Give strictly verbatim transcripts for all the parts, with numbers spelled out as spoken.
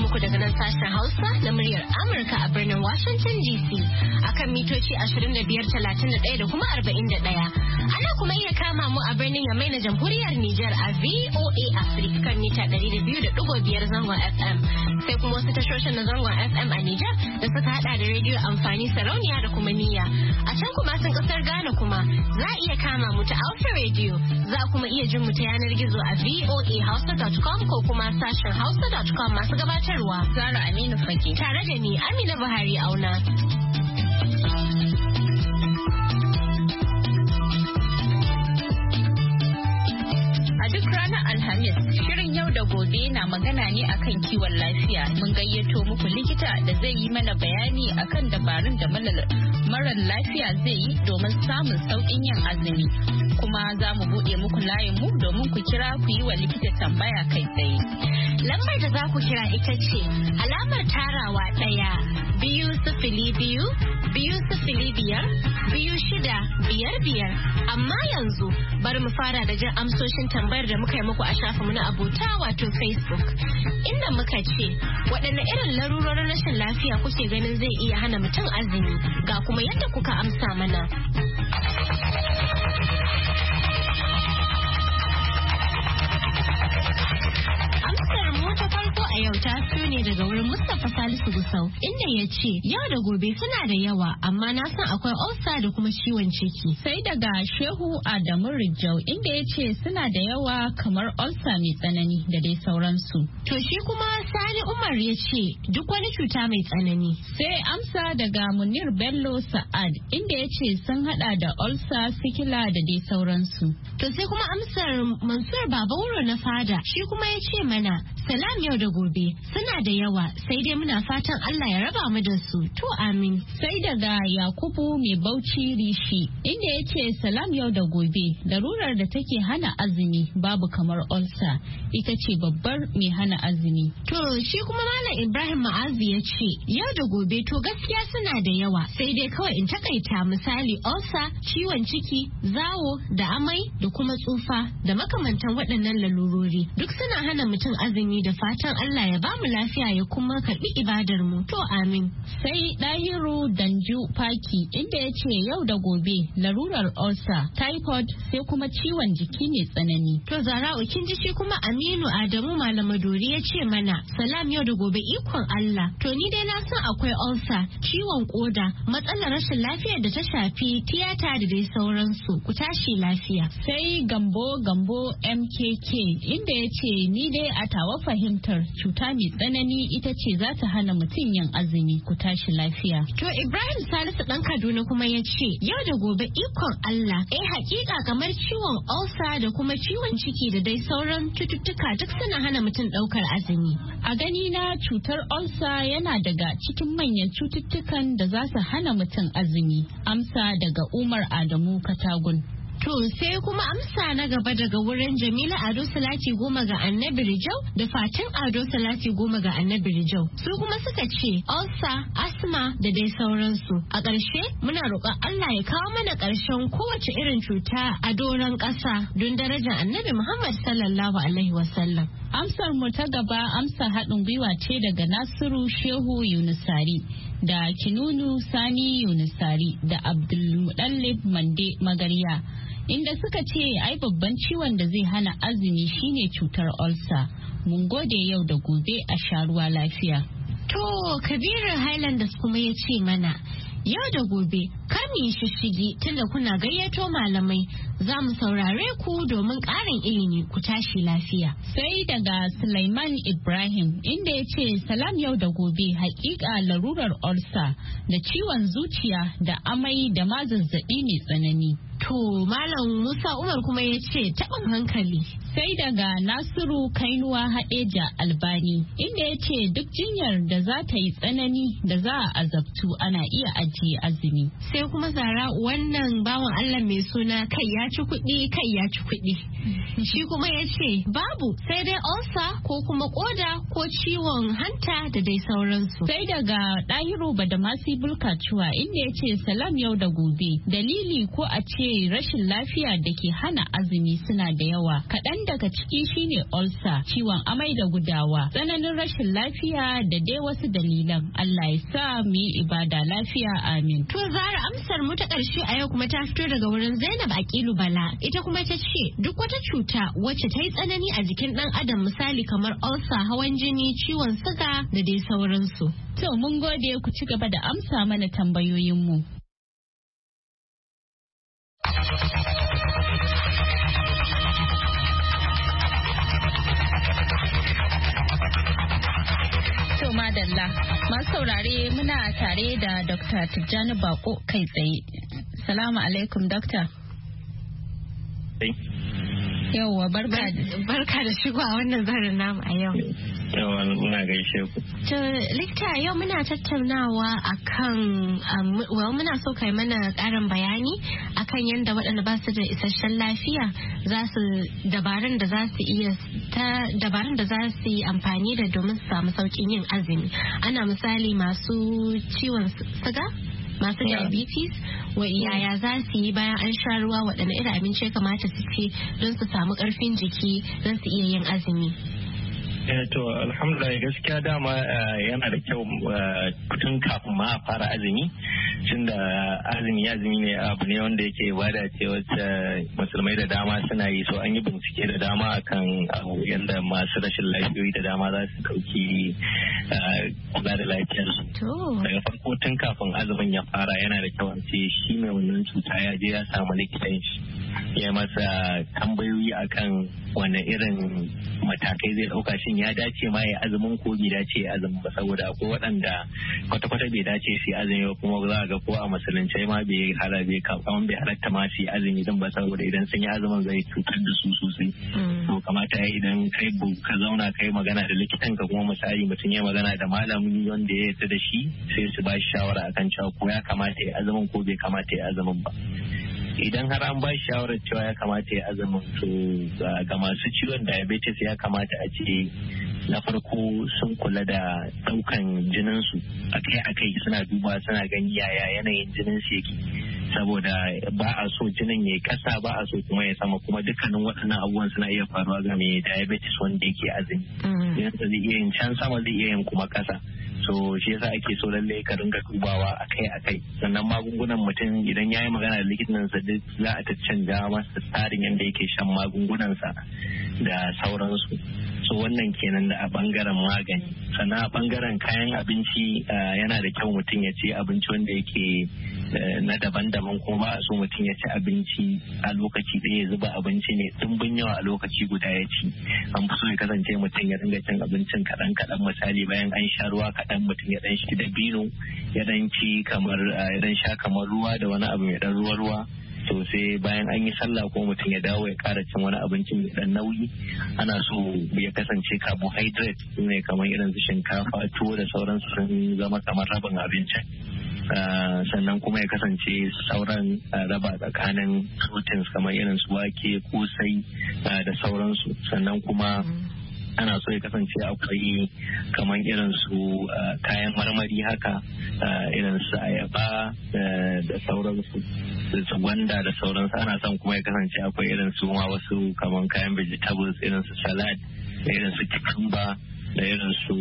muku daga nan sashen Hausa na muryar Amurka a birnin Washington D C akan mitoci ashirin da biyar, talatin da ɗaya da kuma arba'in da ɗaya. Ana kuma iya kama mu a birnin Yamai na Jamhuriyar Nijar a V O A Africa kan mita ɗari da biyu da ɗigo biyar zangon F M. Sai kuma wasu tashoshin na zangon F M a Nijar da suka hada da rediyo amfani sarauniya da kuma niyya. A can kuma sun kasar Ghana kuma za a iya kama mu ta Alpha Radio. Za kuma iya jin mu ta yanar gizo a v o a hausa dot com ko kuma sashen hausa dot com masu gabatarwa. Zara Aminu Fage. Tare da ni Amina Buhari Auna. Alhamis, shirin yau da gobe na magana ne akan kiwon lafiya. Mun gayyato muku likita da zai yi mana bayani akan dabarun da marar lafiya zai yi domin samun sauƙin yin azumi. Kuma za mu buɗe muku layin mu domin ku kira ku yi wa likita tambaya kai tsaye. Lambar da za ku kira ita ce alamar tarawa ɗaya biyu sifili biyu biyu sifili biyar biyu shida biyar biyar. Amma yanzu bari mu fara da jin amsoshin tambayar da muka yi muku a shafinmu na abota wato Facebook. Inda muka ce waɗanne irin larurorin rashin lafiya kuke ganin zai iya hana mutum azumi, ga kuma yadda kuka amsa mana. Amsar mu ta farko a yau ta fito ne daga wurin Mustapha Salisu Gusau, inda ya ce yau da gobe suna da yawa amma na san akwai ulcer da kuma ciwon ciki. Sai daga Shehu Adamu Rijau, inda ya ce suna da yawa kamar ulcer mai tsanani da dai sauransu. To shi kuma Sani Umar ya ce duk wani cuta mai tsanani. Sai amsa daga Munir Bello Sa'ad, inda ya ce sun hada da ulcer, sikila da dai sauransu. To sai kuma amsar Mansur Babauro na Fada, shi kuma ya ce mana salam yau da gobe suna da yawa sai dai muna fatan Allah ya raba mu da su. To amin. Sai daga Yakubu mai Bauchi Rishi, inda ya ce salam yau da gobe larurar da take hana azumi babu kamar ulcer, ita ce babbar mai hana azumi. To shi kuma Malam Ibrahim Ma'azi ya ce yau da gobe to gaskiya suna da yawa sai dai kawai in takaita misali ulcer, ciwon ciki, zawo da amai da kuma tsufa da makamantan waɗannan lalurori duk suna hana mutum azumi, da fatan Allah ya ba mu lafiya ya kuma karbi ibadar mu. To amin. Sai Dahiru Danju Faki, inda ya ce yau da gobe larurar ulcer, typhoid sai kuma ciwon jiki mai tsanani. To Zara'u kin ji shi kuma Aminu Adamu Malamadori ya ce mana salam yau da gobe ikon Allah. To ni dai na san akwai ulcer, ciwon koda, matsalar rashin lafiyar da ta shafi tiyata da dai sauransu. Ku tashi lafiya. Sai Gambo Gambo M K K, inda ya ce ni dai a tawa fahimtar cuta mai tsanani ita ce za ta hana mutum yin azumi. Ku tashi lafiya. To Ibrahim Salisu dan Kaduna kuma ya ce yau da gobe ikon Allah. Eh hakika kamar ciwon ulcer da kuma ciwon ciki da dai sauran cututtuka duk suna hana mutum daukar azumi. A gani na cutar ulcer yana daga cikin manyan cututtukan da za su hana mutum azumi. Amsa daga Umar Adamu Katagun. To sai kuma amsa na gaba daga wurin Jamila Ado Salati goma ga Annabi Rijau da Fatin Ado Salati goma ga Annabi Rijau. Su kuma suka ce ulcer, asma da dai sauransu. A ƙarshe muna roƙon Allah ya kawo mana ƙarshen kowace irin cuta a doron ƙasa don darajar Annabi Muhammad sallallahu alaihi wasallam. Amsar mu ta gaba amsa haɗin gwiwa ce daga Nasiru Shehu Yunusari da Kinunu Sani Yunusari da Abdulmudallib Mande Magarya, inda suka ce ai babban ciwon da zai hana azumi shine cutar ulcer. Mun gode yau da gobe a sha ruwa lafiya. To Kabiru Highlanders kuma ya ce mana yau da gobe kar mu yi shishigi tunda kuna gayyato malamai, za mu saurare ku domin ƙarin ilimi. Ku tashi lafiya. Sai daga Sulaiman Ibrahim, inda ya ce salam yau da gobe hakika larurar ulcer da ciwon zuciya da amai da ma zazzabi mai tsanani. To Malam Musa Umar kuma ya ce taɓin hankali. Sai daga Nasiru Kainuwa Haɗeja Albani, inda ya ce duk jinyar da za ta yi tsanani da za a azabtu ana iya ajiye azumi. Sai kuma Zara wannan bawan Allah mai suna kai ya ci kuɗi kai ya ci kuɗi. Shi kuma ya ce babu sai dai ulcer ko kuma koda ko ciwon hanta da dai sauransu. Sai daga Ɗahiru Badamasi Bulkacuwa, inda ya ce salam yau da gobe dalili ko a ce ce rashin lafiya da ke hana azumi suna da yawa. Kaɗan daga ciki shine ulcer, ciwon amai da gudawa, tsananin rashin lafiya da dai wasu dalilan. Allah ya sa mu yi ibada lafiya, amin. To Zara, amsar mu ta ƙarshe a yau kuma ta fito daga wurin Zainab Aqilu Bala. Ita kuma ta ce duk wata cuta wacce ta yi tsanani a jikin ɗan adam, misali kamar ulcer, hawan jini, ciwon suga da dai sauransu. To mun gode, ku ci gaba da amsa mana tambayoyinmu. To madalla, masu saurare muna tare da Dokta Tijjani Bako kai tsaye. Salamu alaikum, Dokta. Yauwa barka da shigo a wannan zarin namu a yau. Yawa muna gaishe ku. To likita, yau muna tattaunawa akan um, well, muna so kai mana karin bayani akan yadda waɗanda ba su da isasshen lafiya za su dabarun da za su iya ta dabarun da za su yi amfani da domin su samu sauƙin yin azumi. Ana misali masu ciwon suga, masu diabetes, wa yaya za su yi bayan an sha ruwa, waɗanne irin abinci ya kamata su ci don su samu ƙarfin jiki don su iya yin azumi. To alhamdulillah, gaskiya dama yana da kyau tun kafin ma a fara azumi, tun da azumi azumi ne abu ne wanda yake ibada ce wacce musulmai da dama suna yi, so an yi bincike da dama akan yadda masu rashin lafiyoyi da dama za su dauki kula da lafiyarsu. Daga farko tun kafin azumin ya fara yana da kyau a ce shi mai wannan cuta ya je ya samu likitan shi, ya masa tambayoyi akan wane irin matakai zai dauka, shin ya dace ma ya azumin ko bai dace ya azumin ba, saboda akwai waɗanda kwata-kwata bai dace su azumi ba, kuma za a ga ko a musulunci ma bai hala bai kaman bai halatta ma su azumi din ba, saboda idan sun yi azumin zai cutar da su sosai. To kamata ya idan kai ka zauna kai magana da likitan ka, kuma misali mutum ya magana da malami wanda ya yarda da shi, sai su ba shi shawara akan cewa ko ya kamata ya azumin ko bai kamata ya azumin ba. Idan har an ba shi shawarar cewa ya kamata ya azumin, to ga masu ciwon diabetes ya kamata a ce na farko sun kula da daukan jininsu akai-akai, suna duba suna gani yaya yanayin jinin su yake, saboda ba a so jinin ya kasa, ba a so kuma ya sama, kuma dukkanin waɗannan abubuwan suna iya faruwa ga mai diabetes wanda yake azumi. Yadda zai iya yin can sama, zai iya yin kuma kasa. So shi yasa ake so lallai ka ringa dubawa akai-akai. Sannan magungunan mutum idan ya yi magana da likitansa duk za a caccanja masa tsarin yadda yake shan magungunansa da sauransu. So wannan kenan da a bangaren magani. Sannan a bangaren kayan abinci yana da kyau mutum ya ci abinci wanda yake na daban-daban, kuma ba a so mutum ya ci abinci a lokaci ɗaya, ya zuba abinci ne dimbin yawa a lokaci guda ya ci. An fi so ya kasance mutum ya dinga cin abincin kaɗan-kaɗan, misali bayan an sha ruwa kaɗan mutum ya ɗan shi dabino, ya ɗan ci kamar ya ɗan sha kamar ruwa da wani abu mai ɗan ruwa-ruwa. To sai bayan an yi sallah ko mutum ya dawo ya ƙara cin wani abincin mai ɗan nauyi. Ana so ya kasance carbohydrate ne kamar irin su shinkafa, tuwo da sauransu sun zama kamar rabin abincin. Uh, sannan kuma ya kasance sauran uh, raba tsakanin proteins kamar irin su wake, kosai uh, da sauransu. Sannan kuma ana so ya kasance akwai kamar irin su uh, kayan marmari haka, uh, irin su ayaba uh, da sauransu, su gwanda da sauransu. Ana son kuma ya kasance akwai irin su ma wasu kamar kayan vegetables, irin su salad da irin su cucumber da irin su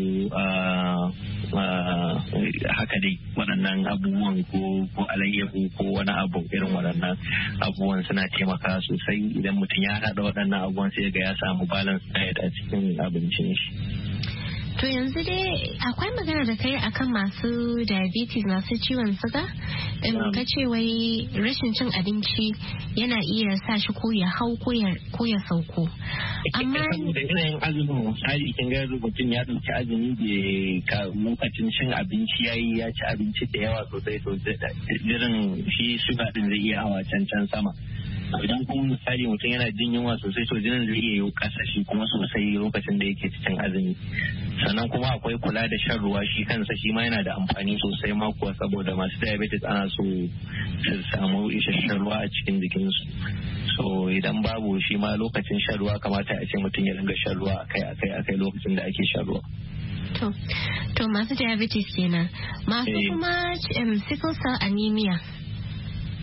haka dai, waɗannan abubuwan ko alayyahu ko wani abu irin waɗannan abubuwan suna taimaka sosai. Idan mutum ya haɗa waɗannan abubuwan sai ga ya samu balance diet a cikin abincin shi. To yanzu dai akwai magana da kai akan masu diabetes, masu ciwon suga. Ka ce wai rashin cin abinci yana iya sa shi ko ya hau ko ya sauko. Amma da yanayin azumin misali kin ga mutum ya dauki azumi da lokacin cin abinci yayi ya ci abinci da yawa sosai sosai, jirin shi suga din zai iya hawa can can sama. Idan kuma misali mutum yana jin yunwa sosai, to jinin zai iya yi kasa shi kuma sosai lokacin da yake cikin azumi. Sannan kuma akwai kula da shan ruwa, shi kansa shi ma yana da amfani sosai ma kuwa, saboda masu diabetes ana so su samu isasshen ruwa a cikin jikinsu. So idan babu shi ma lokacin shan ruwa kamata a ce mutum ya dinga shan ruwa akai akai akai lokacin da ake shan ruwa. To, to masu diabetes kenan. Masu kuma um, sickle cell anemia.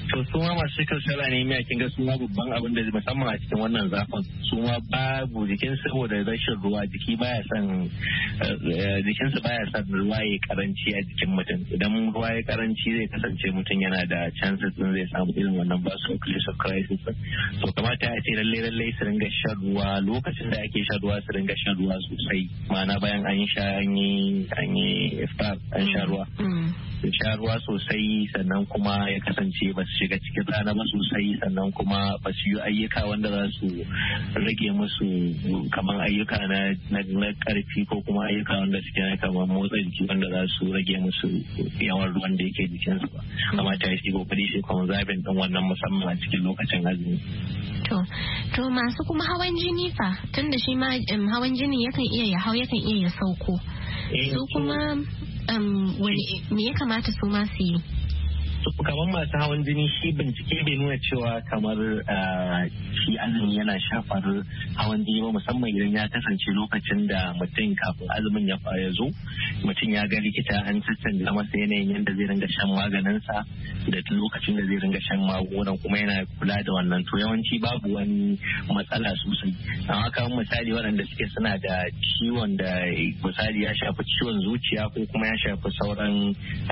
To su ma masu sickle cell anemia kin ga su ma babban abin da musamman a cikin wannan zafin su ma babu jikin saboda rashin ruwa jiki baya son jikin su baya son ruwa ya karanci a jikin mutum idan ruwa ya karanci zai kasance mutum yana da chances din zai samu irin wannan vaso-occlusive crisis. To kamata ya ce lalle lalle su ringa shan ruwa lokacin da ake shan ruwa su ringa shan ruwa sosai ma'ana bayan an sha an yi an yi iftar an sha ruwa. Su sha ruwa sosai sannan kuma ya kasance ba su shiga cikin rana ba sosai sannan kuma ba su yi ayyuka wanda za su rage musu kamar ayyuka na na karfi ko kuma ayyuka wanda suke na kamar motsa jiki wanda za su rage musu yawan ruwan da yake jikinsu ba. Amma ta yi kokari shi kuma zabin din wannan musamman a cikin lokacin azumi. To, to masu kuma hawan jini fa tunda shi ma hawan jini yakan iya ya hau yakan iya ya sauko. Su kuma me ya kamata su ma su yi? Kamar masu hawan jini shi bincike bai nuna cewa kamar shi azumi yana shafar hawan jini ba musamman idan ya kasance lokacin da mutum kafin azumin ya fara zo mutum ya ga likita an cancanta masa yanayin yadda zai ringa shan maganinsa da lokacin da zai ringa shan magungunan kuma yana kula da wannan to yawanci babu wani matsala sosai. Amma kamar misali waɗanda suke suna da ciwon da misali ya shafi ciwon zuciya ko kuma ya shafi sauran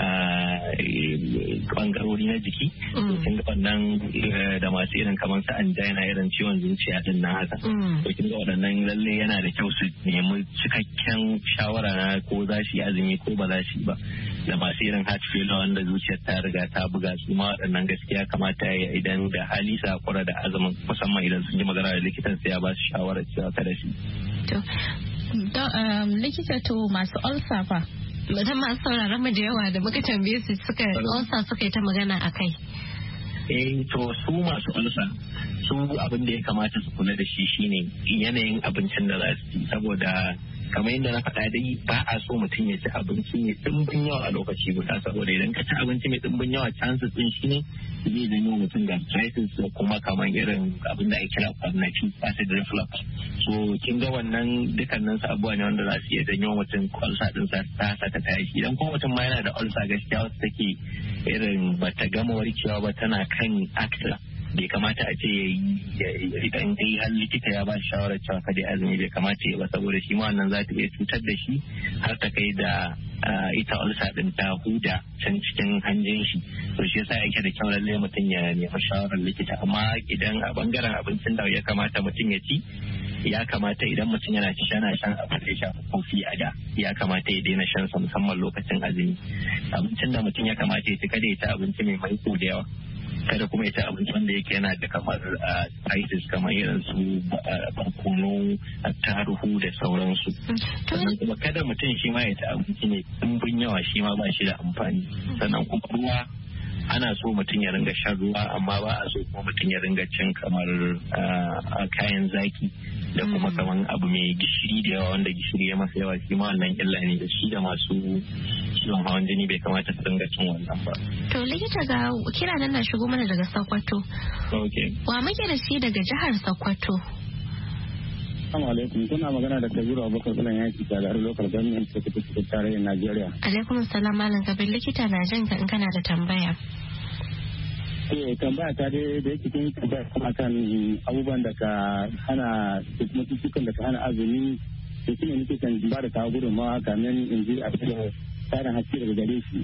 bangarori na jiki kin ga wannan da masu irin kamar su angina irin ciwon zuciya din na haka to kin ga waɗannan lalle yana da kyau su nemi cikakken shawara na ko za shi azumi ko ba za shi ba da masu irin heart failure wanda zuciyar ta riga ta buga su ma waɗannan gaskiya kamata ya idan da hali sa kura da azumin musamman idan sun ji magana da likitan sai ya ba su shawara cewa kada shi to likita to masu ulcer fa mutum masu sauraron mu da yawa da muka tambaye su suka ulcer suka yi ta magana a kai. Eh to su masu ulcer su abin da ya kamata su kula da shi shine yanayin abincin da za su ci saboda kamar yadda na faɗa dai ba a so mutum ya ci abinci mai ɗimbin yawa a lokaci guda saboda idan ka ci abinci mai ɗimbin yawa chances ɗin shi ne zai janyo mutum gastritis da kuma kamar irin abin da ake kira cognitive acid reflux so kin ga wannan dukkanin su abubuwa ne wanda za su iya janyo mutum ulcer ɗin sa ta saka ta yaki idan kuma mutum ma yana da ulcer gaskiya wasu take irin bata gama warkewa ba tana kan active bai kamata a ce idan dai har likita ya ba shi shawarar cewa kada azumi bai kamata ya ba saboda shi ma wannan za ta iya cutar da shi har ta kai da ita ulcer din ta huda can cikin hanjin shi to shi yasa yake da kyau lalle mutum ya nemi shawarar likita amma idan a bangaren abincin da ya kamata mutum ya ci ya kamata idan mutum yana ci yana shan abin da ya shafi kofi a da ya kamata ya daina shan sa musamman lokacin azumi abincin da mutum ya kamata ya ci kada ya ci abinci mai maiko da yawa kada kuma ya ci abinci wanda yake yana da kamar spices kamar irin su barkono taruhu da sauransu sannan kuma kada mutum shi ma ya ci abinci ne ɗumbin yawa shi ma ba shi da amfani sannan kuma ruwa ana so mutum ya ringa shan ruwa amma ba a so kuma mutum ya ringa cin kamar kayan zaki da kuma kamar abu mai gishiri da yawa wanda gishiri ya masa yawa shi ma wannan illa ne da shi da masu ciwon hawan jini bai kamata su ringa cin wannan ba. To likita ga kira nan na shigo mana daga Sokoto. Okay. Wa muke da shi daga jihar Sokoto? Assalamu alaikum kuna magana da Kabiru Abubakar Bulan yaki da garin local government da take cikin tarayyar Najeriya. Alaikum salam malam Kabir likita na jin ka in kana da tambaya. Eh tambaya ta dai da yake kin tambaya kuma kan abubuwan da ka hana kuma cututtukan da ka hana azumi da shine nake kan ba da kawo gudunmawa kamin in ji a cikin tsarin haske daga gare shi.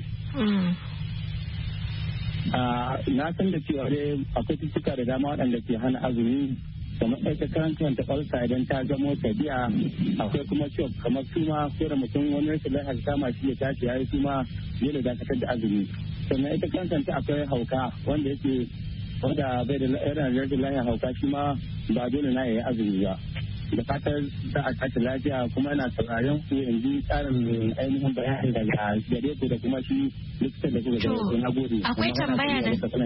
Na san da cewa dai akwai cututtuka da dama waɗanda ke hana azumi kamar ɗaika karantar ta ɓarsa idan ta zama tabi'a akwai kuma ciwo kamar suma ko da mutum wani rashin lafiya ta kama shi ya tashi ya yi suma dole dakatar da azumi sannan ita karantar ta akwai hauka wanda yake wanda bai da yana rashin lafiya hauka shi ma ba dole na ya yi azumi ba da fatar za a tashi lafiya kuma yana sauraron ku in ji tsarin ainihin bayani daga gare ku da kuma shi likitan da kuka da na gode akwai tambaya da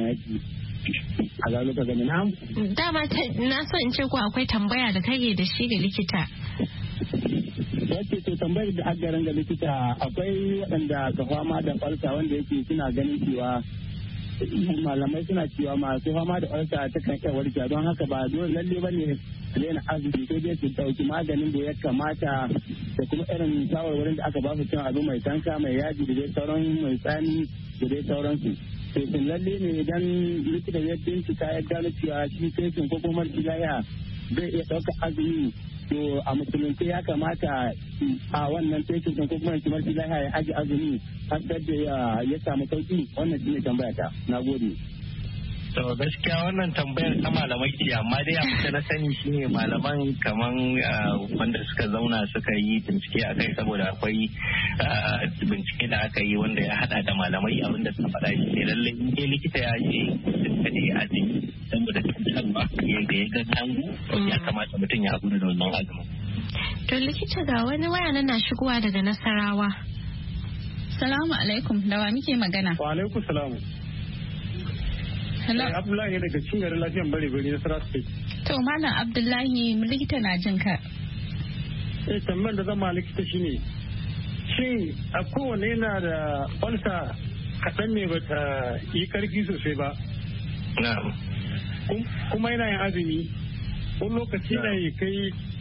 a ga lokacin gani na dama na so in ce ko akwai tambaya da kage da shi ga likita wace to tambayar da aka ga likita akwai waɗanda ka fama da falsa wanda yake suna ganin cewa malamai suna cewa masu fama da falsa ta kan iya warke don haka ba dole lalle bane daina azumi sai dai su dauki maganin da ya kamata da kuma irin shawarwarin da aka ba su cin abu mai tanka mai yaji da dai sauran mai tsani da dai sauransu to lalle ne idan likita ya bincika ya gano cewa shi fesin ko kuma lafiya zai iya ɗauka azumi to a musulunci ya kamata a wannan fesin ko kuma marci lafiya ya aji azumi har da ya samu sauki. Wannan shine tambaya ta. Na gode. To gaskiya wannan tambayar ta malamai ce, amma dai abin da na sani shine malaman kaman wanda suka zauna suka yi bincike a kai, saboda akwai bincike da aka yi wanda ya hada da malamai, abin da suka faɗa shi ne lallai in dai likita ya ce suka je azumi saboda cutarwa yadda ya ga tangu ya kamata mutum ya haƙura da wannan azumin. To likita ga wani waya na shigowa daga Nasarawa. Salamu alaikum, da wa muke magana? Wa alaikum salamu. Hello. Abdullahi ne daga cikin garin lafiyan bari bari na Nasarawa State. To Malam Abdullahi, likita na jin ka. Eh tambayar da zama likita shine shin a kowane yana da ulcer kaɗan ne ba ta yi karfi sosai ba. Na'am. Kuma yana yin azumi wani lokaci na yi kai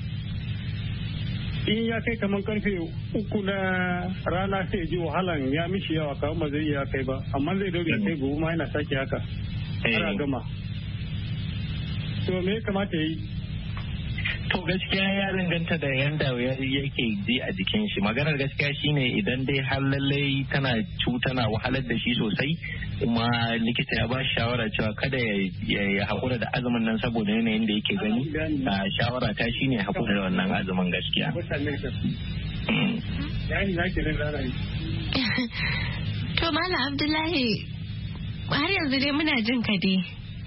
in ya kai kamar karfe uku na rana sai ji wahalan ya mishi yawa kawai ba zai iya kai ba, amma zai daure ya kai gobe ma yana sake haka. Ana gama. To me ya kamata yi? To gaskiya ya danganta da yanda yake ji a jikin shi. Maganar gaskiya shine idan dai har lallai tana cutana wahalar da shi sosai, kuma likita ya ba shi shawara cewa kada ya haƙura da azumin nan saboda yanayin da yake gani, shawara ta shine haƙura da wannan azumin gaskiya. To Malam Abdullahi, har yanzu dai muna jin ka dai.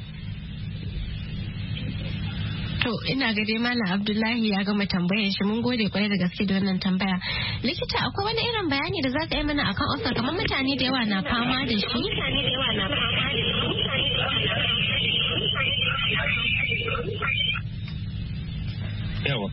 To ina ga dai Malam Abdullahi ya gama tambayar shi, mun gode kwarai da gaske da wannan tambaya. Likita akwai wani irin bayani da za ka yi mana akan ulcer, kamar mutane da yawa na fama da shi? Yawa.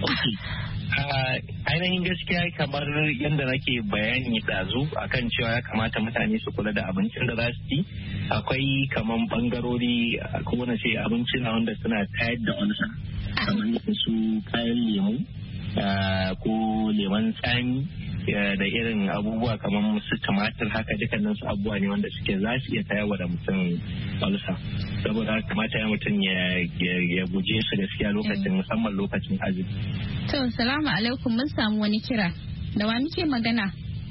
ainihin gaskiya kamar yadda nake bayani ɗazu akan cewa ya kamata mutane su kula da abincin da za su ci, akwai kamar bangarori ko wani ce abinci na wanda suna tayar da ulcer, kamar su kayan lemu ko lemon tsami da irin abubuwa kamar su tumatir, haka dukkanin su abubuwa ne wanda suke za su iya tayarwa da mutum ulcer. Saboda kamata ya mutum ya guje su gaskiya lokacin, musamman lokacin azumi. To salamu alaikum, mun samu wani kira, da wa muke magana?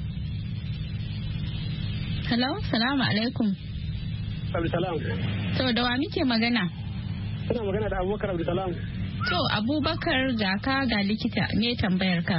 Hello, salamu alaikum. Abdulsalam. To da wa muke magana? Ina magana da Abubakar Abdulsalam. To Abubakar, ga ka ga likita, me tambayar ka?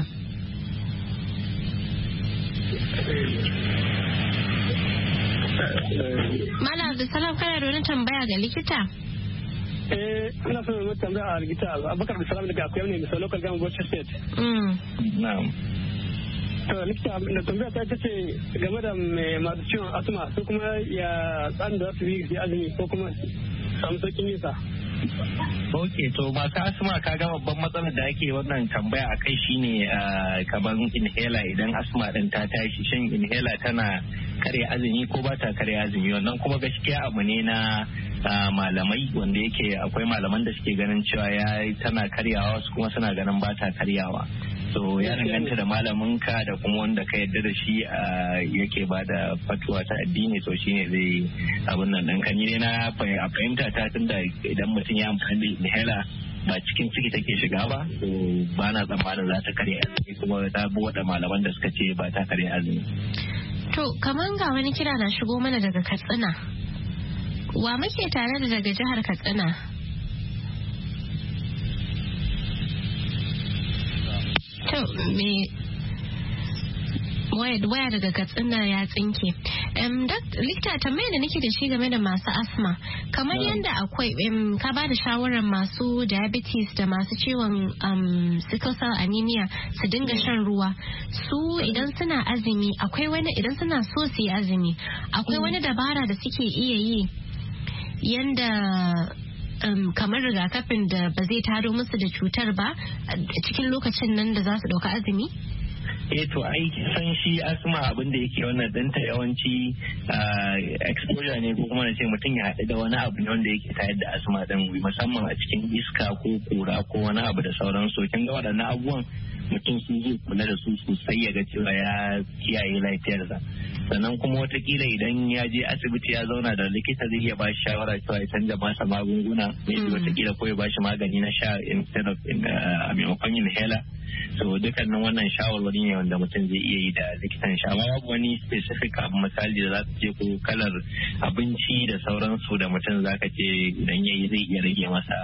Malam Abdulsalam, kana da wani tambaya ga likita? Eh, ina so mu tambaya a likita Abubakar Abdulsalam daga akwai ne misal local government Bauchi State. Mm. Na'am. To likita, da tambaya ta ce game da masu ciwon asma, su kuma ya tsarin da su yi azumi ko kuma samu sauƙin nisa. Ok, to masu asma kaga babban matsalar da ake wannan tambaya a kai shine kamar inhaler. Idan asma din ta tashi, shin inhaler tana karya azumi ko ba ta karya azumi? Wannan kuma gaskiya abu ne na malamai, wanda yake akwai malaman da suke ganin cewa ya tana karyawa, wasu kuma suna ganin ba ta karyawa. So ya danganta da malamin ka da kuma wanda ka yarda da shi yake ba da fatuwa ta addini, to shine zai abin nan ɗan kan yi na fahimta ta, tunda idan mutum ya amfani da inhaler ba cikin ciki take shiga ba, to ba na tsammanin za ta karya azumi, kuma ta bi waɗanda malaman da suka ce ba ta karya azumi. To kaman ga wani kira na shigo mana daga Katsina, wa muke tare da daga jihar Katsina? To me waya daga Katsina ya tsinke. Um, likita tambayar da nake da shi game da masu asma, kamar yadda akwai um, ka ba da shawarar masu diabetes da masu ciwon um, sickle cell anemia su dinga shan ruwa, su idan suna azumi akwai wani, idan suna so su yi azumi akwai wani dabara da suke iya yi yanda um, kamar rigakafin da ba zai taro musu da cutar ba cikin lokacin nan da za su ɗauka azumi? eh to ai san shi asma abin da yake wannan danta yawanci exposure ne, ko kuma na ce mutum ya haɗu da wani abu ne wanda yake tayar da asma din, musamman a cikin iska ko kura ko wani abu da sauransu. Kin ga waɗannan abubuwan mutum su zai kula da su sosai ya ga cewa ya kiyaye lafiyarsa. Sannan kuma watakila idan ya je asibiti ya zauna da likita zai iya ba shi shawara cewa ya canja masa magunguna, ne watakila ko ya ba shi magani na sha instead of a maimakon inhaler. So dukkanin wannan shawarwari ne wanda mutum zai iya yi da likitan sha. Babu wani specific abu misali da za ka ce ko kalar abinci da sauransu da mutum za ka ce idan ya yi zai iya rage masa.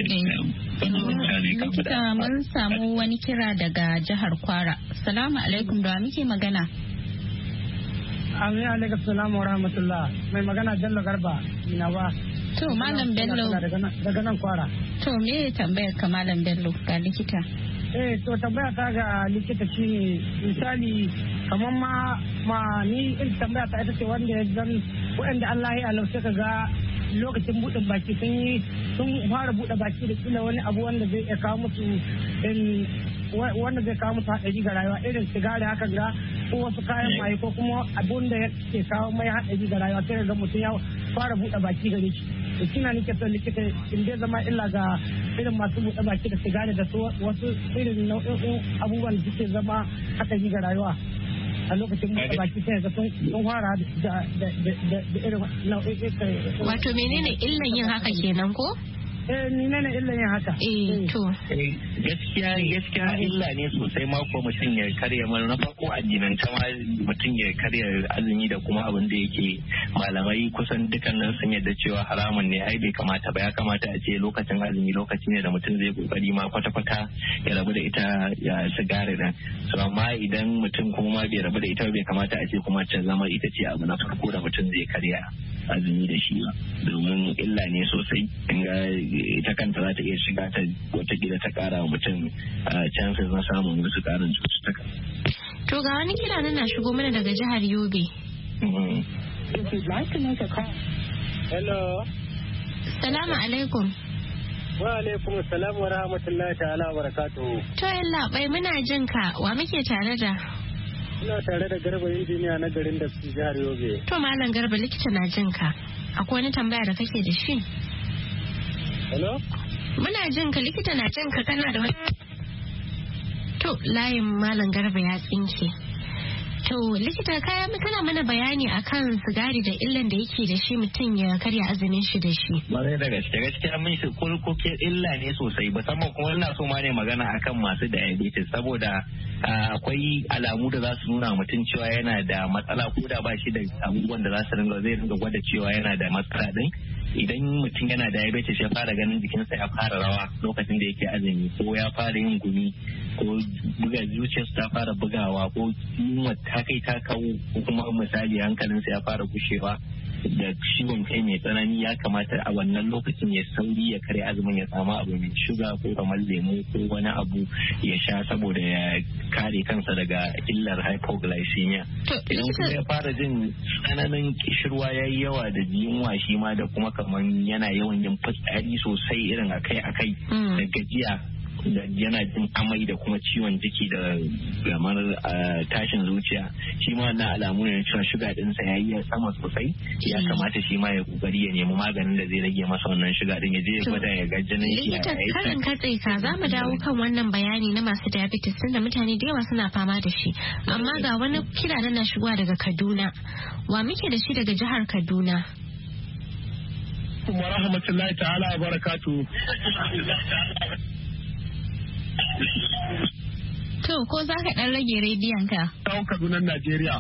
Likita mun samu wani kira daga jihar Kwara. Salamu alaikum, da muke magana. Amin alaikum salamu wa rahmatullah. Mai magana Bello Garba Inawa. To Malam Bello. Daga nan Kwara. To me tambayar ka Malam Bello ga likita? Eh to tambaya ta ga likita shine misali kamar ma ma ni in tambaya ta ita ce wanda ya zan wanda Allah ya alau sai ka ga lokacin buɗe baki sun yi sun fara buɗe baki da kila wani abu wanda zai iya kawo musu wanda zai kawo musu haɗari ga rayuwa irin sigari haka ga ko wasu kayan maye ko kuma abun da ke kawo mai haɗari ga rayuwa sai ga mutum ya fara buɗe baki gare shi. Da kina nake son likita in dai zama illa ga irin masu buɗe baki da sigari da wasu irin nau'in abubuwan da suke zama haɗari ga rayuwa. A lokacin buɗe baki sai ga sun fara da irin nau'in. Wato menene illan yin haka kenan ko? Eh ni ne illa yin haka. Eh to. Gaskiya gaskiya illa ne sosai ma ko mutum ya karya mana na farko addinan ta ma mutum ya karya azumi da kuma abin da yake malamai kusan dukkanin sun yadda cewa haramun ne ai bai kamata ba, ya kamata a ce lokacin azumi lokaci ne da mutum zai kokari ma kwata-kwata ya rabu da ita ya sigari nan. So amma idan mutum kuma ma bai rabu da ita bai kamata a ce kuma ta zama ita ce abu na farko da mutum zai karya azumi da shi ba, domin illa ne sosai. Ita kanta za ta iya shiga ta watakila ta kara wa mutum chances na samun wasu karin cututtuka. To ga wani kira na shigo mana daga jihar Yobe. Hello. Salamu alaikum. Wa alaikum salam wa rahmatullahi ta'ala wa barakatuhu. To yalla bai muna jin ka, wa muke tare da? Ina tare da Garba injiniya na garin da su jihar Yobe. To Malam Garba likita na jin ka. Akwai wani tambaya da kake da shi? Hello? Muna jin ka, likita na jin ka, kana da wani. To layin Malam Garba ya tsinke. To likita kaya kana mana bayani akan sigari da illan da yake da shi mutum ya karya azumin shi da shi. Bare da gaske gaskiya mun shi kulkuke illa ne sosai, musamman kuma ina so ma ne magana akan masu diabetes saboda akwai alamu da za su nuna mutum cewa yana da matsala ko da ba shi da abubuwan da za su ringa zai ringa gwada cewa yana da matsala din. Idan mutum yana diabetes ya fara ganin jikinsa ya fara rawa lokacin da yake azumi, ko ya fara yin gumi, ko buga zuciyarsa ta fara bugawa, ko yunwa ta kai ta kawo, ko kuma misali hankalinsa ya fara gushewa da ciwon kai mai tsanani, ya kamata a wannan lokacin ya sauri ya karya azumin ya samu abu mai shuga ko kamar lemu ko wani abu ya sha saboda ya kare kansa daga illar hypoglycemia. Idan kuma ya fara jin tsananin kishirwa ya yi yawa da yunwa shi ma da kuma kamar yana yawan yin fitsari sosai irin akai-akai da gajiya da yana jin amai da kuma ciwon jiki da gamar tashin zuciya, shi ma na alamu ne cewa shuga dinsa ya yi sama sosai, ya kamata shi ma ya kokari ya nemi maganin da zai rage masa wannan shuga din, ya je ya gwada ya ga jinin shi. Likita karin katse ka za mu dawo kan wannan bayani na masu diabetes tunda mutane da yawa suna fama da shi, amma ga wani kira na shigowa daga Kaduna. Wa muke da shi daga jihar Kaduna? Wa rahmatullahi ta'ala wa barakatuh. To ko za ka ɗan rage rediyon ka? Kawo Kaduna Najeriya.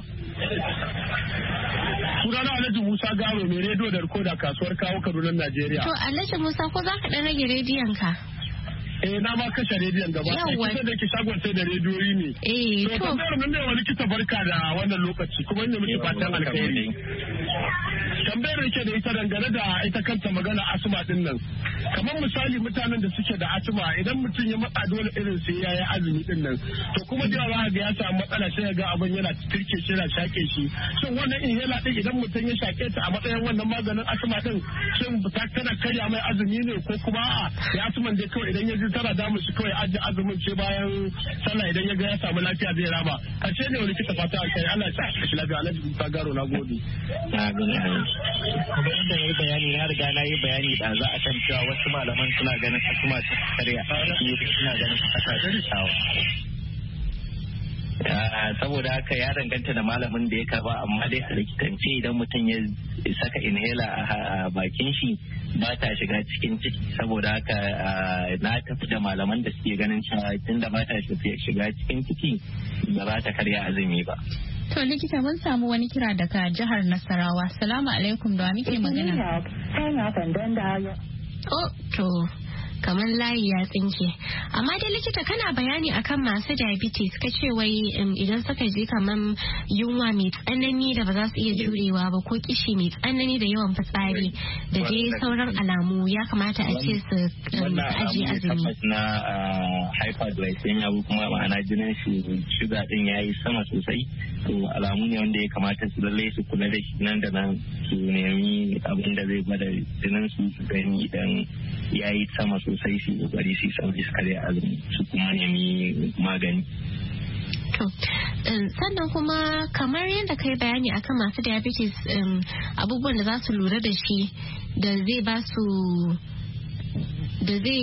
Sunana Alhaji Musa Garo mai rediyo da rikoda kasuwar kawo Kaduna Najeriya. To Alhaji Musa ko za ka ɗan rage rediyon ka? Eh na ma kashe rediyon gaba. Yawwa. Kusa da ke shagon sai da rediyoyi ne. Eh to. To tambayar mun ne wani kita barka da wannan lokaci kuma inda muke fatan alkhairi. Tambayar da ke da ita dangane da ita kanta magana asma din nan. Kamar misali mutanen da suke da asma idan mutum ya matsa dole irin sai ya yi azumi din nan. To kuma da yawa ga ya samu matsala sai ga abin yana tirke shi yana shake shi. Shin wannan inhaler din idan mutum ya shake ta a matsayin wannan maganin asma din shin ta tana karya mai azumi ne ko kuma a ya asman dai kawai idan ya ji tana damu shi kawai ajiye azumin ce bayan sallah idan ya ga ya samu lafiya zai raba. A ce ne wani kita fata a kai Allah ya sa shi lafiya Alhaji Musa Garo na gode. Na gode. Kuma inda ya yi bayani na riga na yi bayani da za a kan cewa wasu malaman suna ganin asma ta karya suna ganin kasa da shawa. saboda haka ya danganta da malamin da ya karba, amma dai a likitance idan mutum ya saka inhaler a bakin shi ba ta shiga cikin ciki, saboda haka na tafi da malaman da suke ganin cewa tunda ba ta shiga cikin ciki ba za ta karya azumi ba. To likita, mun samu wani kira daga jihar Nasarawa. Salamu alaikum, da muke magana. Oh, to kamar layi ya tsinke, amma dai likita kana bayani akan masu diabetes ka ce wai idan suka ji kamar yunwa mai tsanani da ba za su iya jurewa ba ko kishi mai tsanani da yawan fitsari da dai sauran alamu ya kamata a ce su ajiye azumi. Na hyperglycemia kuma ma'ana jinin shi shuga din yayi sama sosai, to alamu ne wanda ya kamata su lallai su kula da shi nan da nan, su nemi abin da zai gwada jinin su su gani idan yayi sama sosai sai su kokari su sauri su karya azumi su kuma nemi magani. Sannan kuma kamar yadda kai bayani akan masu diabetes, abubuwan da za su lura da shi da zai ba su da zai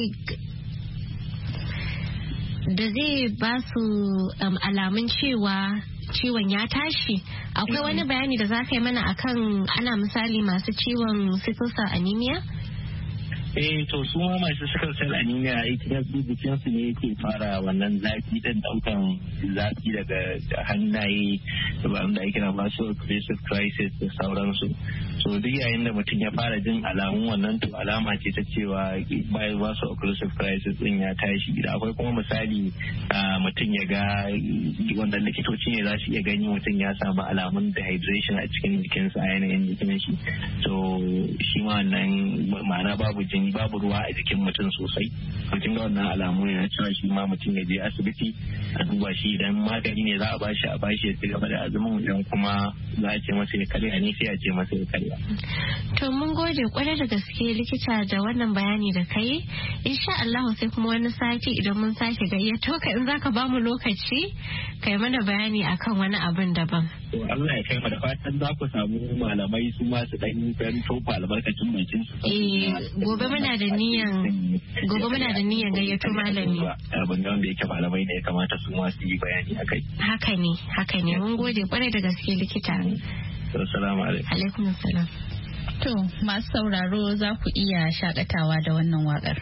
da zai ba su alamun cewa ciwon ya tashi, akwai wani bayani da za ka yi mana akan ana misali masu ciwon sickle cell anemia? eh to su ma masu sickle cell anemia ita su jikin su ne yake fara wannan zafi da daukan zafi daga hannaye da wanda ake kira vaso-occlusive crisis da sauransu. So duk yayin da mutum ya fara jin alamun wannan, to alama ce ta cewa bayan vaso-occlusive crisis din ya tashi. Da akwai kuma misali mutum ya ga wanda likitoci ne za su iya gani mutum ya samu alamun dehydration a cikin jikinsa a yanayin jikin shi, to shi ma wannan ma'ana babu jini babu ruwa a jikin mutum sosai. Mutum ga wannan alamu ne na cewa shi ma mutum ya je asibiti a duba shi, idan magani ne za a bashi a bashi ya ci gaba da azumin, idan kuma za a ce masa ya karya ne sai a ce masa ya karya. To mun gode kwarai da gaske likita da wannan bayani da kai. Insha Allah sai kuma wani sati idan mun sake gayyato ka in zaka ba mu lokaci kai mana bayani akan wani abin daban. To Allah ya kai mu da fatan za ku samu malamai su ma su dan dan tofa albarkacin bakin su. Eh gobe muna da niyan gobe muna da niyan gayyato malami. Abin da wanda yake malamai ne ya kamata su ma su yi bayani akai. Haka ne, haka ne. Mun gode kwarai da gaske likita. Assalamu alaikum. Alaikum assalam. To masu sauraro za ku iya shakatawa da wannan waƙar.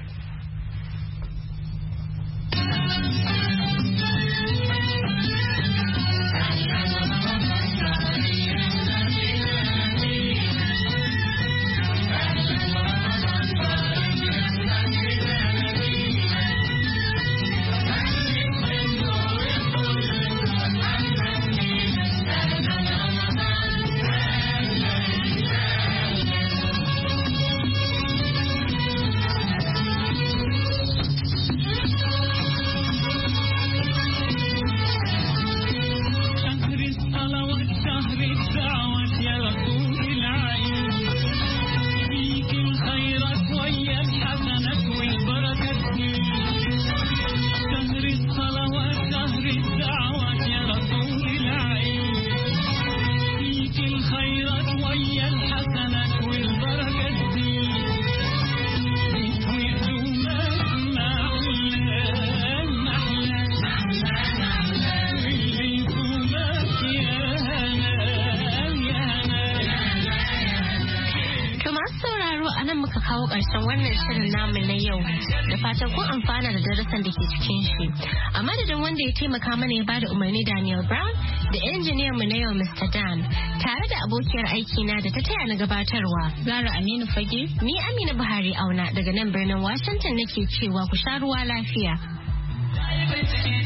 kawo ƙarshen wannan shirin namu na yau da fatan kun amfana da darasin da ke cikin shi. A madadin wanda ya taimaka mana ya bada umarni Daniel Brown da injiniyan mu na yau Mister Dan tare da abokiyar aiki na da ta taya na gabatarwa Zara Aminu Fage, ni Amina Buhari Auna daga nan birnin Washington nake cewa ku sha ruwa lafiya.